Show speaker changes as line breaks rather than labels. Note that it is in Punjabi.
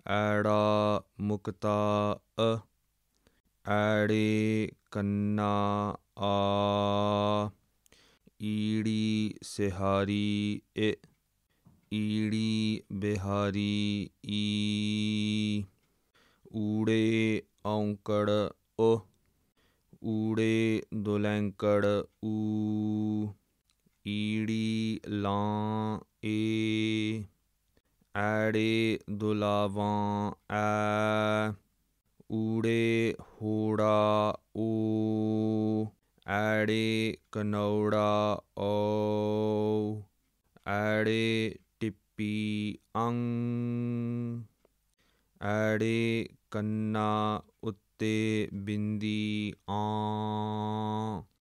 ਐੜਾ ਮੁਕਤਾ ਅ, ਐੜੇ ਕੰਨਾ ਆ, ਈੜੀ ਸਿਹਾਰੀ ਏ, ਈੜੀ ਬਿਹਾਰੀ ਈ, ਊੜੇ ਔਂਕੜ ਓ, ਊੜੇ ਦੁਲੈਂਕੜ ਊ, ਈੜੀ ਲਾਂ ਏ, ਐੜੇ ਦੁਲਾਵਾਂ ਐ, ਊੜੇ ਹੋੜਾ ਓ, ਐੜੇ ਕਨੌੜਾ ਓ, ਐੜੇ ਟਿੱਪੀ ਅੰ, ਐੜੇ ਕੰਨਾ ਉੱਤੇ ਬਿੰਦੀ ਆਂ।